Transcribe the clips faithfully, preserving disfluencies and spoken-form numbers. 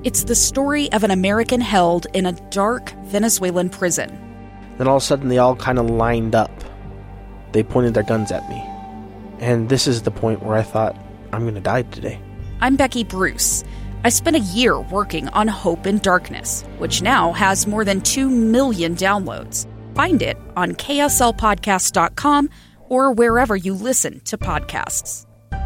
It's the story of an American held in a dark Venezuelan prison. Then all of a sudden they all kind of lined up. They pointed their guns at me. And this is the point where I thought, I'm going to die today. I'm Becky Bruce. I spent a year working on Hope in Darkness, which now has more than two million downloads. Find it on K S L podcast dot com or wherever you listen to podcasts.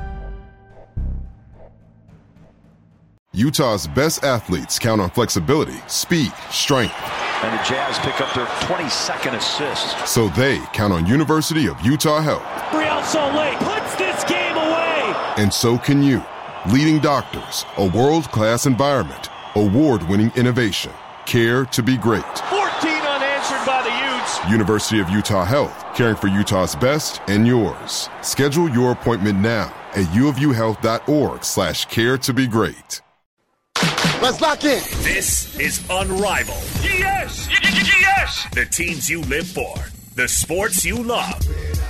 Utah's best athletes count on flexibility, speed, strength. And the Jazz pick up their twenty-second assist. So they count on University of Utah Health. Real Salt Lake puts this game away. And so can you. Leading doctors, a world-class environment, award-winning innovation, care to be great. fourteen unanswered by the Utes. University of Utah Health, caring for Utah's best and yours. Schedule your appointment now at uofuhealth.org slash care to be great. Let's lock in. This is Unrivaled. Yes! Yes! The teams you live for. The sports you love.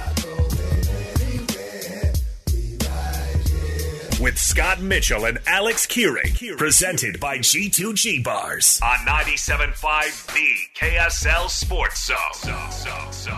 With Scott Mitchell and Alex Keurig. Presented by G two G Bars. On ninety-seven point five, the K S L Sports Zone. So, so, so.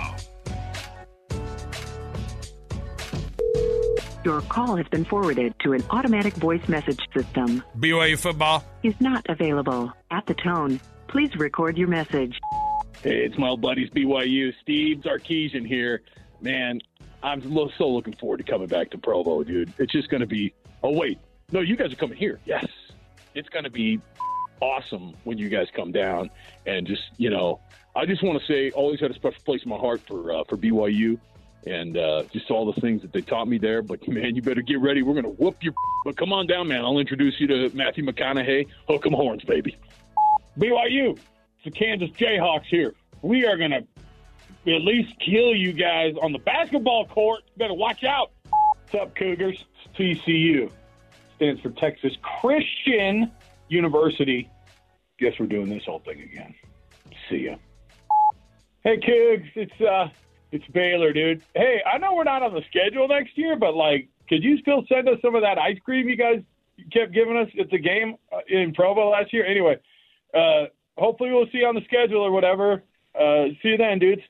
Your call has been forwarded to an automatic voice message system. B Y U football is not available. At the tone, please record your message. Hey, it's my old buddies B Y U. Steve Sarkisian here. Man, I'm so looking forward to coming back to Provo, dude. It's just going to be, oh, wait. No, you guys are coming here. Yes. It's going to be awesome when you guys come down. And just, you know, I just want to say, always had a special place in my heart for uh, for B Y U. And uh, just all the things that they taught me there. But, man, you better get ready. We're going to whoop your – but come on down, man. I'll introduce you to Matthew McConaughey. Hook 'em horns, baby. B Y U, it's the Kansas Jayhawks here. We are going to at least kill you guys on the basketball court. You better watch out. What's up, Cougars? It's T C U. Stands for Texas Christian University. Guess we're doing this whole thing again. See ya. Hey, Cougs. It's, uh – It's Baylor, dude. Hey, I know we're not on the schedule next year, but, like, could you still send us some of that ice cream you guys kept giving us at the game in Provo last year? Anyway, uh, hopefully we'll see you on the schedule or whatever. Uh, see you then, dudes.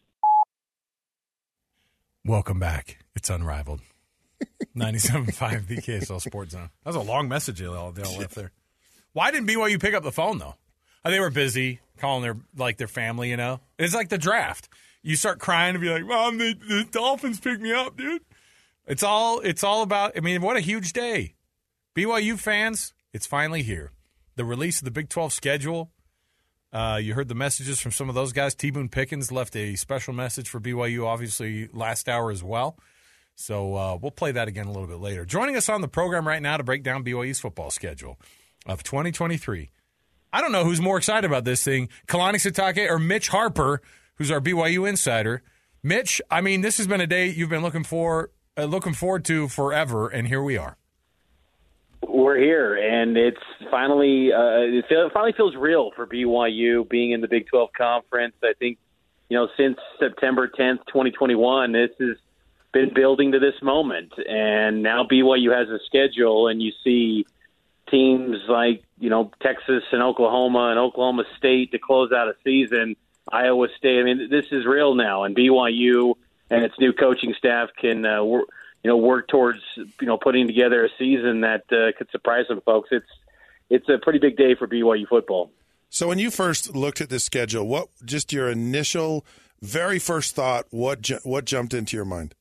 Welcome back. It's Unrivaled. ninety-seven point five, the K S L Sports Zone. That was a long message they all, they all left there. Why didn't B Y U pick up the phone, though? Oh, they were busy calling their, like, their family, you know? It's like the draft. You start crying and be like, Mom, the, the Dolphins picked me up, dude. It's all it's all about, I mean, what a huge day. B Y U fans, it's finally here. The release of the Big twelve schedule. Uh, you heard the messages from some of those guys. T. Boone Pickens left a special message for B Y U, obviously, last hour as well. So uh, we'll play that again a little bit later. Joining us on the program right now to break down B Y U's football schedule of twenty twenty-three. I don't know who's more excited about this thing, Kalani Sitake or Mitch Harper, who's our B Y U insider. Mitch, I mean, this has been a day you've been looking for, uh, looking forward to forever, and here we are. We're here, and it's finally uh, it, feel, it finally feels real for B Y U being in the Big twelve Conference. I think, you know, since September tenth, twenty twenty-one, this has been building to this moment, and now B Y U has a schedule, and you see teams like, you know, Texas and Oklahoma and Oklahoma State to close out a season. Iowa State. I mean, this is real now, and B Y U and its new coaching staff can, uh, wor- you know, work towards, you know, putting together a season that uh, could surprise some folks. It's it's a pretty big day for B Y U football. So, when you first looked at this schedule, what just your initial, very first thought? What ju- what jumped into your mind?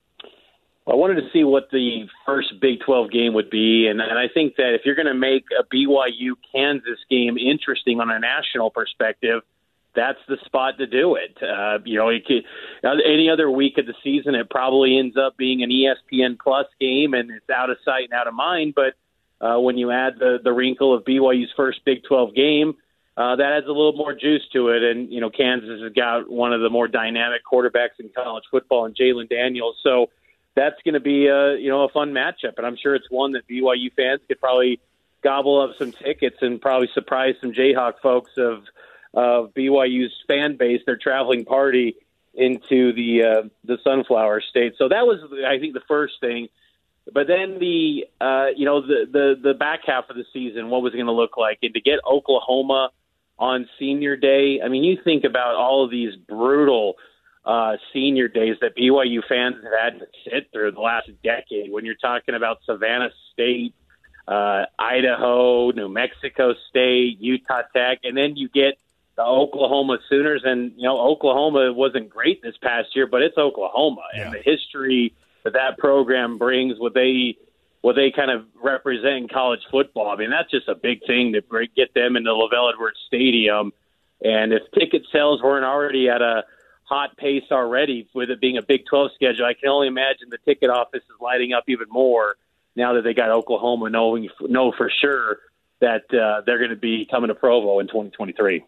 I wanted to see what the first Big twelve game would be, and, and I think that if you're going to make a B Y U Kansas game interesting on a national perspective, that's the spot to do it. Uh, you know, it could, any other week of the season, it probably ends up being an E S P N Plus game, and it's out of sight and out of mind. But uh, when you add the, the wrinkle of B Y U's first Big twelve game, uh, that adds a little more juice to it. And, you know, Kansas has got one of the more dynamic quarterbacks in college football in Jalen Daniels. So that's going to be a, you know, a fun matchup. And I'm sure it's one that B Y U fans could probably gobble up some tickets and probably surprise some Jayhawk folks of – of B Y U's fan base, their traveling party into the uh, the Sunflower State. So that was, I think, the first thing. But then the uh, you know the, the the back half of the season, what was it going to look like? And to get Oklahoma on senior day, I mean, you think about all of these brutal uh, senior days that B Y U fans have had to sit through the last decade. When you're talking about Savannah State, uh, Idaho, New Mexico State, Utah Tech, and then you get the Oklahoma Sooners. And you know, Oklahoma wasn't great this past year, but it's Oklahoma, yeah. and the history that that program brings, what they what they kind of represent in college football. I mean, that's just a big thing to break, get them into LaVell Edwards Stadium. And if ticket sales weren't already at a hot pace already with it being a Big twelve schedule, I can only imagine the ticket office is lighting up even more now that they got Oklahoma knowing know for sure that uh, they're going to be coming to Provo in twenty twenty-three.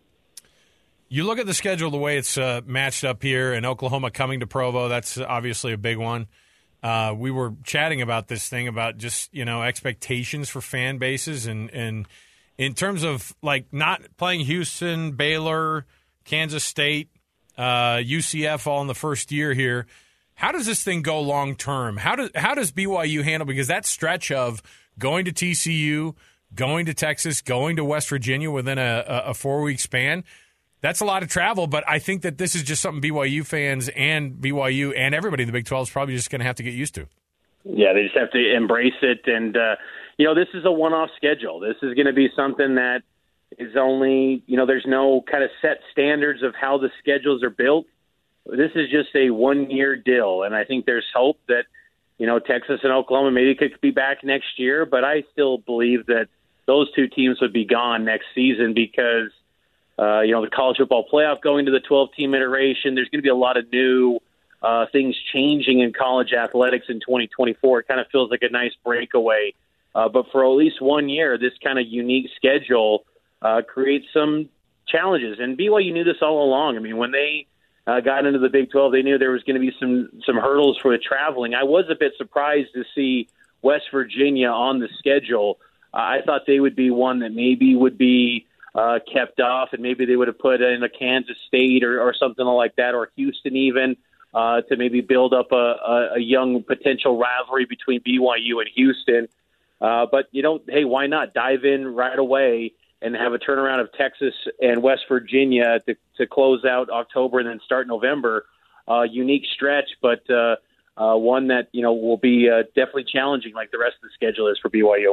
You look at the schedule the way it's uh, matched up here, and Oklahoma coming to Provo, that's obviously a big one. Uh, we were chatting about this thing about just, you know, expectations for fan bases and, and in terms of, like, not playing Houston, Baylor, Kansas State, uh, U C F all in the first year here. How does this thing go long term? How does how does B Y U handle, because that stretch of going to T C U, going to Texas, going to West Virginia within a, a four-week span, that's a lot of travel, but I think that this is just something B Y U fans and B Y U and everybody in the Big twelve is probably just going to have to get used to. Yeah, they just have to embrace it. And, uh, you know, this is a one-off schedule. This is going to be something that is only, you know, there's no kind of set standards of how the schedules are built. This is just a one-year deal, and I think there's hope that, you know, Texas and Oklahoma maybe could be back next year, but I still believe that those two teams would be gone next season because, uh, you know, the college football playoff going to the twelve-team iteration, there's going to be a lot of new uh, things changing in college athletics in twenty twenty-four. It kind of feels like a nice breakaway. Uh, but for at least one year, this kind of unique schedule uh, creates some challenges. And B Y U knew this all along. I mean, when they uh, got into the Big twelve, they knew there was going to be some some hurdles for the traveling. I was a bit surprised to see West Virginia on the schedule. Uh, I thought they would be one that maybe would be uh, kept off, and maybe they would have put in a Kansas State or, or something like that, or Houston even, uh, to maybe build up a, a, a young potential rivalry between B Y U and Houston. Uh, but, you know, hey, why not dive in right away and have a turnaround of Texas and West Virginia to, to close out October and then start November. Uh, unique stretch, but uh, uh, one that, you know, will be uh, definitely challenging like the rest of the schedule is for B Y U.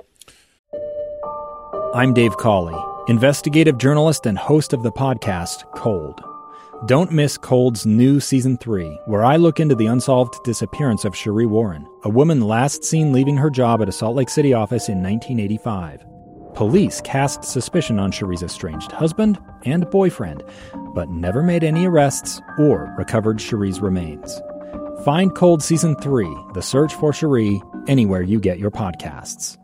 I'm Dave Cawley, investigative journalist and host of the podcast Cold. Don't miss Cold's new Season three, where I look into the unsolved disappearance of Cherie Warren, a woman last seen leaving her job at a Salt Lake City office in nineteen eighty-five. Police cast suspicion on Cherie's estranged husband and boyfriend, but never made any arrests or recovered Cherie's remains. Find Cold Season three, The Search for Cherie, anywhere you get your podcasts.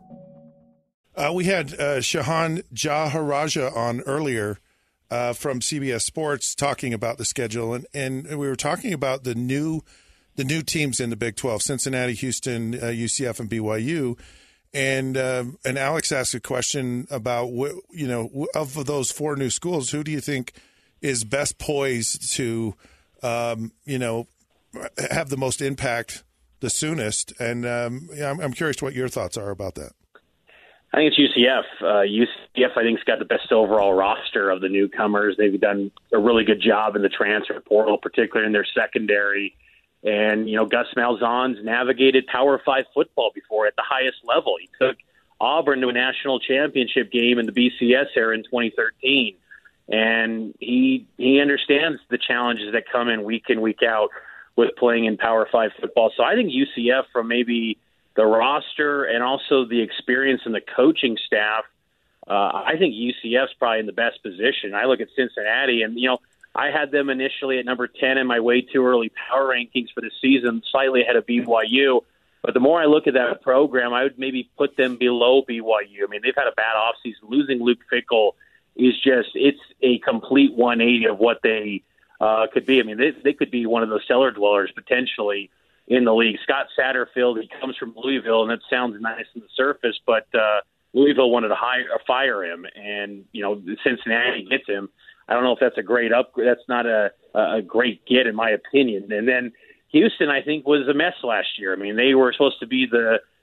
Uh, we had uh, Shahan Jaharaja on earlier uh, from C B S Sports talking about the schedule, and, and we were talking about the new the new teams in the Big twelve: Cincinnati, Houston, uh, U C F, and B Y U. And uh, and Alex asked a question about wh- you know of those four new schools, who do you think is best poised to um, you know have the most impact the soonest? And um, I'm, I'm curious what your thoughts are about that. I think it's U C F. Uh, U C F, I think, has got the best overall roster of the newcomers. They've done a really good job in the transfer portal, particularly in their secondary. And, you know, Gus Malzahn's navigated Power Five football before at the highest level. He took Auburn to a national championship game in the B C S era in twenty thirteen. And he he understands the challenges that come in week in, week out with playing in Power Five football. So I think U C F, from maybe the roster and also the experience and the coaching staff, uh, I think U C F's probably in the best position. I look at Cincinnati, and, you know, I had them initially at number ten in my way too early power rankings for the season, slightly ahead of B Y U. But the more I look at that program, I would maybe put them below B Y U. I mean, they've had a bad offseason. Losing Luke Fickell is just, it's a complete one eighty of what they uh, could be. I mean, they, they could be one of those cellar dwellers potentially in the league. Scott Satterfield, he comes from Louisville, and it sounds nice on the surface, but uh, Louisville wanted to hire, fire him, and, you know, Cincinnati gets him. I don't know if that's a great upgrade. That's not a, a great get, in my opinion. And then Houston, I think, was a mess last year. I mean, they were supposed to be the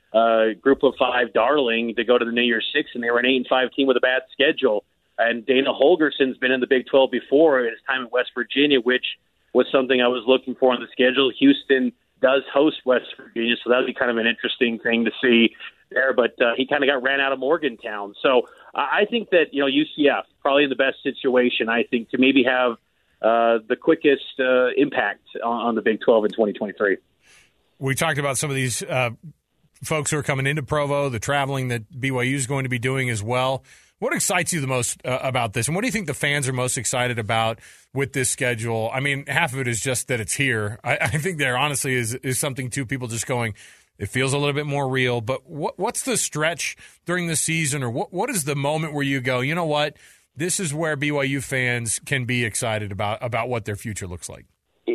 uh, Group of Five darling to go to the New Year's Six, and they were an eight and five team with a bad schedule. And Dana Holgerson's been in the Big twelve before at his time at West Virginia, which was something I was looking for on the schedule. Houston does host West Virginia, so that would be kind of an interesting thing to see there. But uh, he kind of got ran out of Morgantown. So I think that, you know, U C F probably in the best situation, I think, to maybe have uh, the quickest uh, impact on, on the Big twelve in twenty twenty-three. We talked about some of these uh, folks who are coming into Provo, the traveling that B Y U is going to be doing as well. What excites you the most uh, about this, and what do you think the fans are most excited about with this schedule? I mean, half of it is just that it's here. I, I think there honestly is is something to people just going, it feels a little bit more real. But what what's the stretch during the season, or what what is the moment where you go, you know what, this is where B Y U fans can be excited about about what their future looks like?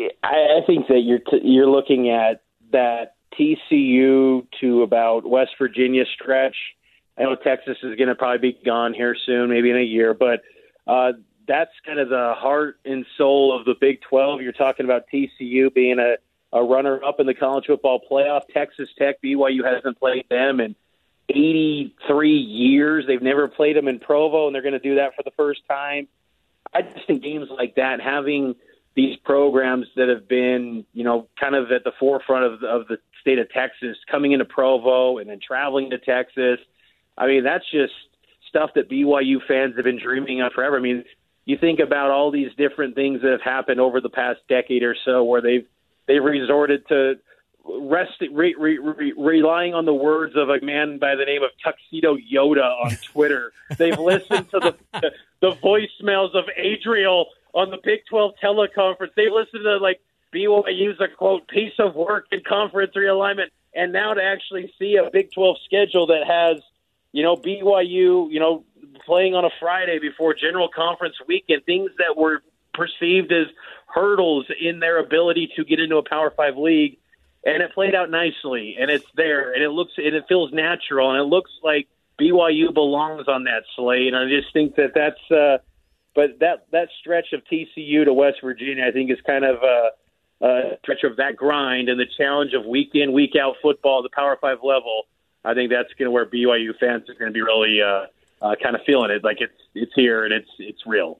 I, I think that you're t- you're looking at that T C U to about West Virginia stretch. I know Texas is going to probably be gone here soon, maybe in a year, but uh, that's kind of the heart and soul of the Big twelve. You're talking about T C U being a, a runner-up in the college football playoff. Texas Tech, B Y U hasn't played them in eighty-three years. They've never played them in Provo, and they're going to do that for the first time. I just think games like that, having these programs that have been, you know, kind of at the forefront of the, of the state of Texas, coming into Provo and then traveling to Texas, I mean, that's just stuff that B Y U fans have been dreaming of forever. I mean, you think about all these different things that have happened over the past decade or so where they've they've resorted to rest, re, re, re, relying on the words of a man by the name of Tuxedo Yoda on Twitter. They've listened to the, the, the voicemails of Adriel on the Big twelve teleconference. They've listened to, like, B Y U's a, quote, piece of work in conference realignment. And now to actually see a Big twelve schedule that has, you know, B Y U, you know, playing on a Friday before General Conference weekend, things that were perceived as hurdles in their ability to get into a Power Five league, and it played out nicely, and it's there, and it looks, and it feels natural, and it looks like B Y U belongs on that slate. And I just think that that's, uh, but that that stretch of T C U to West Virginia, I think, is kind of a, a stretch of that grind and the challenge of week in, week out football at the Power Five level. I think that's going to where B Y U fans are going to be really uh, uh, kind of feeling it, like it's it's here and it's it's real.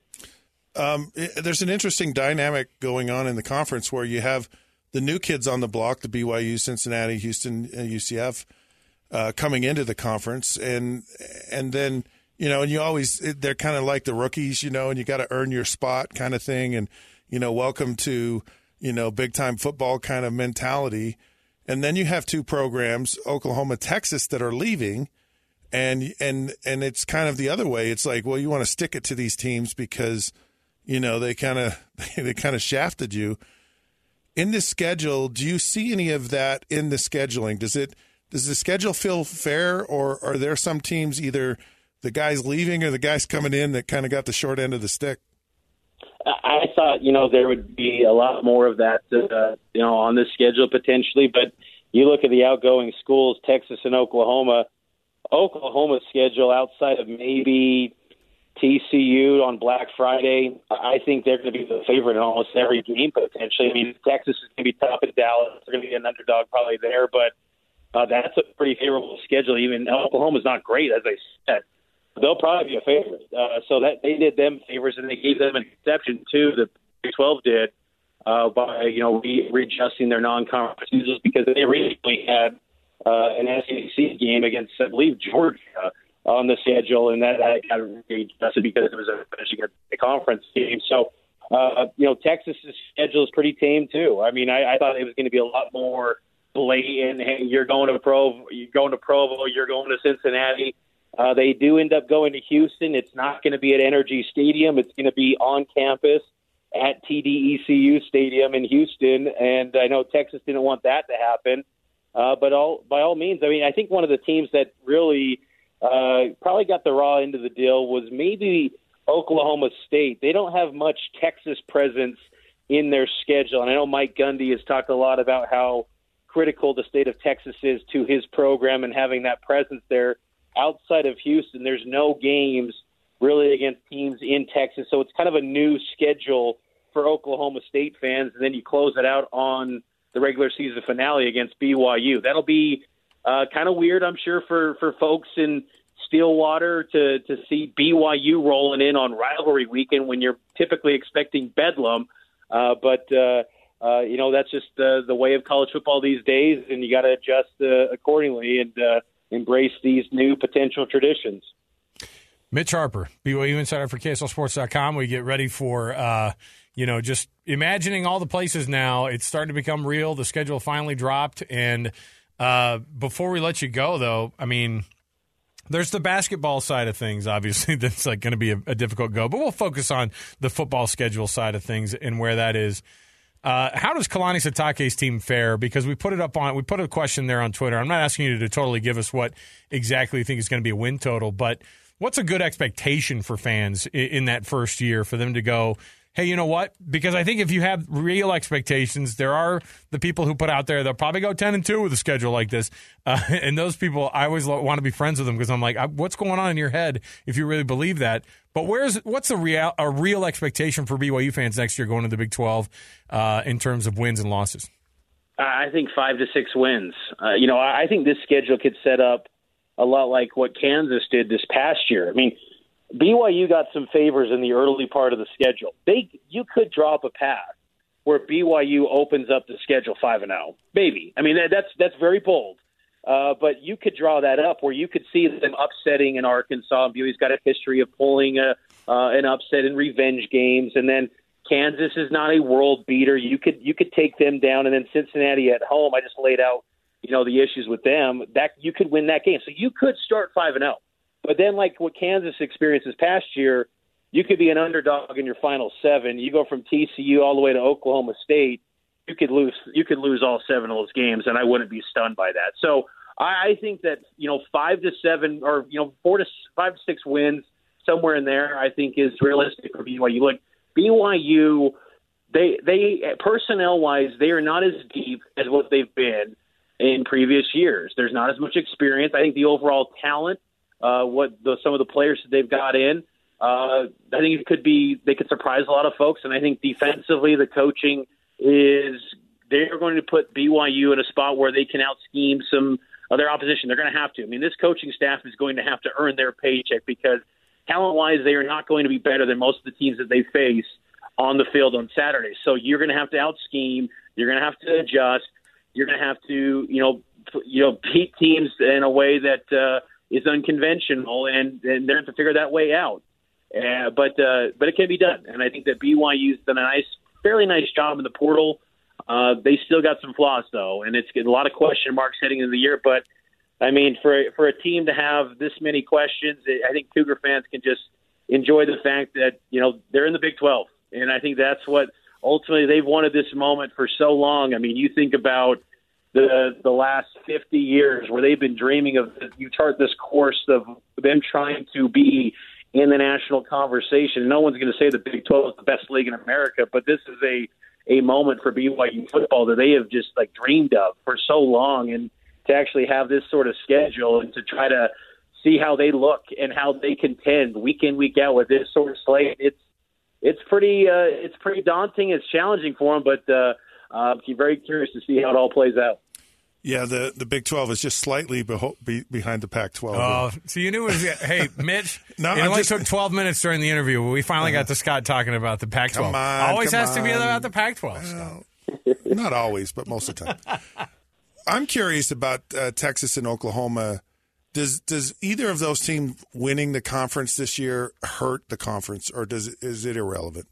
Um, it, there's an interesting dynamic going on in the conference where you have the new kids on the block, the B Y U, Cincinnati, Houston, uh, U C F, uh, coming into the conference, and and then you know, and you always they're kind of like the rookies, you know, and you got to earn your spot, kind of thing, and you know, welcome to you know big time football kind of mentality. And then you have two programs, Oklahoma, Texas, that are leaving, and and and it's kind of the other way. It's like, well, you want to stick it to these teams because, you know, they kind of they kind of shafted you. In this schedule, do you see any of that in the scheduling? Does it does the schedule feel fair, or are there some teams, either the guys leaving or the guys coming in, that kind of got the short end of the stick? I thought, you know, there would be a lot more of that, uh, you know, on this schedule potentially. But you look at the outgoing schools, Texas and Oklahoma. Oklahoma's schedule, outside of maybe T C U on Black Friday, I think they're going to be the favorite in almost every game potentially. I mean, Texas is going to be tough at Dallas. They're going to be an underdog probably there, but uh, that's a pretty favorable schedule. Even Oklahoma's not great, as I said. They'll probably be a favorite. Uh, so that they did them favors, and they gave them an exception too. The Big twelve did uh, by you know re- readjusting their non-conference schedules, because they originally had uh, an S E C game against, I believe, Georgia on the schedule, and that, that got readjusted because it was a, a conference game. So uh, you know Texas's schedule is pretty tame too. I mean, I, I thought it was going to be a lot more blatant. Hey, you're going to Provo, you're going to Provo, you're going to Cincinnati. Uh, they do end up going to Houston. It's not going to be at Energy Stadium. It's going to be on campus at T D E C U Stadium in Houston. And I know Texas didn't want that to happen. Uh, but all, by all means, I mean, I think one of the teams that really uh, probably got the raw end of the deal was maybe Oklahoma State. They don't have much Texas presence in their schedule. And I know Mike Gundy has talked a lot about how critical the state of Texas is to his program and having that presence there. Outside of Houston, there's no games really against teams in Texas, so it's kind of a new schedule for Oklahoma State fans, and then you close it out on the regular season finale against B Y U. That'll be Uh, kind of weird, I'm sure, for, for folks in Stillwater to, to see B Y U rolling in on rivalry weekend when you're typically expecting bedlam. Uh, but, uh, uh, you know, that's just uh, the way of college football these days, and you got to adjust uh, accordingly and uh, embrace these new potential traditions. Mitch Harper, B Y U insider for K S L Sports dot com. We get ready for, uh, you know, just imagining all the places now. It's starting to become real. The schedule finally dropped. And uh, before we let you go, though, I mean, there's the basketball side of things, obviously, that's like going to be a, a difficult go. But we'll focus on the football schedule side of things and where that is. Uh, how does Kalani Sitake's team fare? Because we put it up on, we put a question there on Twitter. I'm not asking you to totally give us what exactly you think is going to be a win total, but what's a good expectation for fans in, in that first year for them to go, hey, you know what? Because I think if you have real expectations, there are the people who put out there, they'll probably go ten and two with a schedule like this. Uh, and those people, I always want to be friends with them because I'm like, what's going on in your head if you really believe that? But where's what's a real, a real expectation for B Y U fans next year going to the Big twelve uh, in terms of wins and losses? I think five to six wins. Uh, you know, I think this schedule could set up a lot like what Kansas did this past year. I mean, B Y U got some favors in the early part of the schedule. They you could draw up a path where B Y U opens up the schedule five and zero. Maybe. I mean, that, that's that's very bold. Uh, but you could draw that up where you could see them upsetting in Arkansas. B Y U's got a history of pulling a, uh, an upset in revenge games, and then Kansas is not a world beater. You could you could take them down, and then Cincinnati at home. I just laid out, you know, the issues with them. That you could win that game, so you could start five and zero. But then, like what Kansas experienced this past year, you could be an underdog in your final seven. You go from T C U all the way to Oklahoma State. You could lose. You could lose all seven of those games, and I wouldn't be stunned by that. So I think that you know five to seven, or you know four to five to six wins, somewhere in there, I think is realistic for B Y U. Look, B Y U, they they personnel wise, they are not as deep as what they've been in previous years. There's not as much experience. I think the overall talent, uh, what the, some of the players that they've got in, uh, I think it could be they could surprise a lot of folks. And I think defensively, the coaching is they're going to put B Y U in a spot where they can out scheme some of their opposition. They're going to have to. I mean, this coaching staff is going to have to earn their paycheck because talent-wise, they are not going to be better than most of the teams that they face on the field on Saturday. So you're going to have to out scheme. You're going to have to adjust. You're going to have to, you know, you know, beat teams in a way that uh, is unconventional, and, and they're going to have to figure that way out. Uh, but uh, but it can be done, and I think that B Y U's done a nice, fairly nice job in the portal. Uh, they still got some flaws though, and it's a lot of question marks heading into the year. But I mean, for for a team to have this many questions, I think Cougar fans can just enjoy the fact that you know they're in the Big twelve, and I think that's what ultimately they've wanted this moment for so long. I mean, you think about the the last fifty years where they've been dreaming of. You chart this course of them trying to be in the national conversation. No one's going to say the Big twelve is the best league in America, but this is a a moment for B Y U football that they have just like dreamed of for so long, and to actually have this sort of schedule and to try to see how they look and how they contend week in, week out with this sort of slate, it's it's pretty uh, it's pretty daunting. It's challenging for them, but uh, uh, I'm very curious to see how it all plays out. Yeah, the, the Big twelve is just slightly beho- be, behind the Pac twelve. Oh, so you knew it was – hey, Mitch, no, it I'm only just, took twelve minutes during the interview. We finally uh-huh. got to Scott talking about the Pac twelve. Come on, always come has on. to be about the Pac twelve. Well, not always, but most of the time. I'm curious about uh, Texas and Oklahoma. Does does either of those teams winning the conference this year hurt the conference, or does is it irrelevant?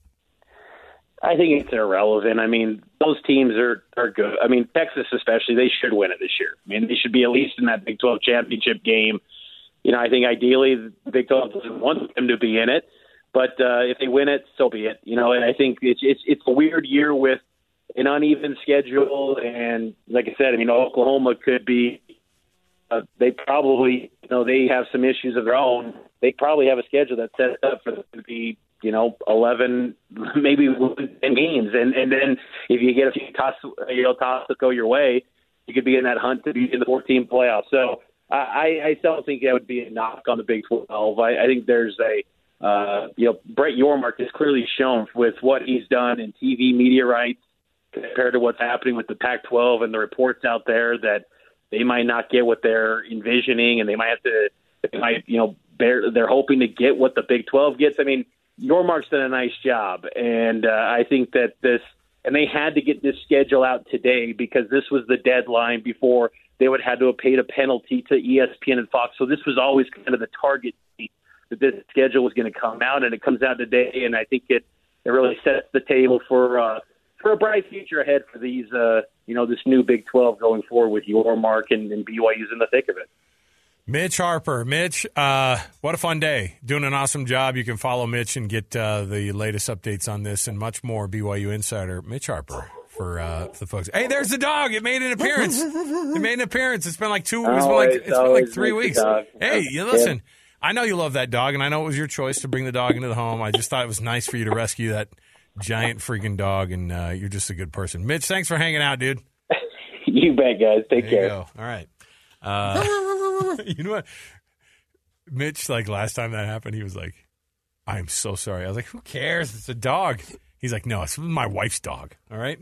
I think it's irrelevant. I mean, those teams are, are good. I mean, Texas especially, they should win it this year. I mean, they should be at least in that Big twelve championship game. You know, I think ideally the Big twelve doesn't want them to be in it, but uh, if they win it, so be it. You know, and I think it's it's it's a weird year with an uneven schedule, and like I said, I mean, Oklahoma could be. Uh, they probably, you know, they have some issues of their own. They probably have a schedule that's set up for them to be, you know, eleven, maybe ten games. And, and then if you get a few toss, you know, toss to go your way, you could be in that hunt to be in the fourteen playoffs. So I, I don't think that would be a knock on the Big twelve. I, I think there's a, uh, you know, Brett Yormark has clearly shown with what he's done in T V media rights compared to what's happening with the Pac twelve and the reports out there that they might not get what they're envisioning, and they might have to, they might, you know, bear, they're hoping to get what the Big twelve gets. I mean, Yormark's done a nice job, and uh, I think that this, and they had to get this schedule out today because this was the deadline before they would have had to have paid a penalty to E S P N and Fox. So this was always kind of the target that this schedule was going to come out, and it comes out today, and I think it, it really sets the table for uh, for a bright future ahead for these, uh, you know, this new Big twelve going forward with Yormark and, and B Y U's in the thick of it. Mitch Harper. Mitch, uh, what a fun day. Doing an awesome job. You can follow Mitch and get uh, the latest updates on this and much more. B Y U Insider, Mitch Harper, for, uh, for the folks. Hey, there's the dog. It made an appearance. It made an appearance. It's been like two, it's been like, it's been like three weeks. Hey, you listen, I know you love that dog, and I know it was your choice to bring the dog into the home. I just thought it was nice for you to rescue that giant freaking dog, and uh, you're just a good person. Mitch, thanks for hanging out, dude. You bet, guys. Take there care. You go. All right. Uh, you know what? Mitch, like last time that happened, he was like, I'm so sorry. I was like, who cares? It's a dog. He's like, no, it's my wife's dog. All right.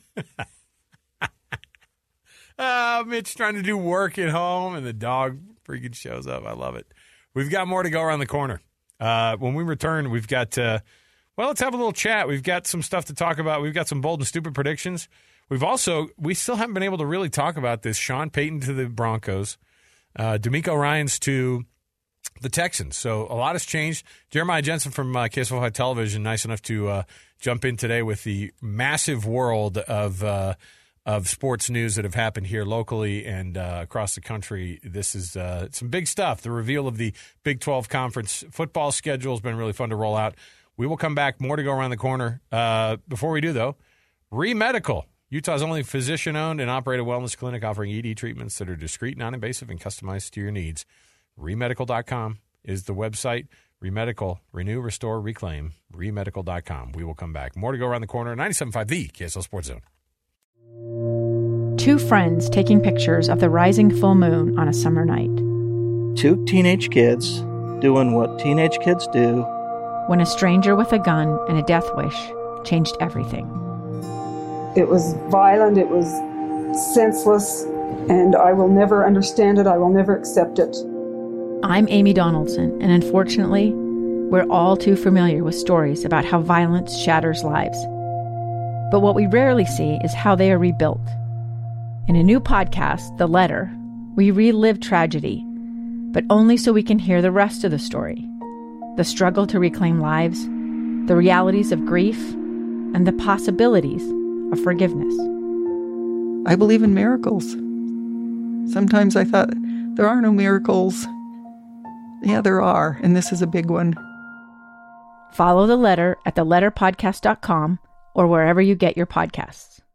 uh, Mitch trying to do work at home, and the dog freaking shows up. I love it. We've got more to go around the corner. Uh, when we return, we've got, uh, well, let's have a little chat. We've got some stuff to talk about. We've got some bold and stupid predictions. We've also, we still haven't been able to really talk about this. Sean Payton to the Broncos, uh, D'Amico Ryans to the Texans. So a lot has changed. Jeremiah Jensen from uh, K S L five Television, nice enough to uh, jump in today with the massive world of uh, of sports news that have happened here locally and uh, across the country. This is uh, some big stuff. The reveal of the Big twelve Conference football schedule has been really fun to roll out. We will come back. More to go around the corner. Uh, before we do, though, ReMedical, Utah's only physician-owned and operated wellness clinic offering E D treatments that are discreet, non-invasive, and customized to your needs. remedical dot com is the website. ReMedical, renew, restore, reclaim. remedical dot com. We will come back. More to go around the corner. ninety-seven point five The K S L Sports Zone. Two friends taking pictures of the rising full moon on a summer night. Two teenage kids doing what teenage kids do. When a stranger with a gun and a death wish changed everything. It was violent, it was senseless, and I will never understand it, I will never accept it. I'm Amy Donaldson, and unfortunately, we're all too familiar with stories about how violence shatters lives. But what we rarely see is how they are rebuilt. In a new podcast, The Letter, we relive tragedy, but only so we can hear the rest of the story. The struggle to reclaim lives, the realities of grief, and the possibilities of forgiveness. I believe in miracles. Sometimes I thought, there are no miracles. Yeah, there are, and this is a big one. Follow The Letter at the letter podcast dot com or wherever you get your podcasts.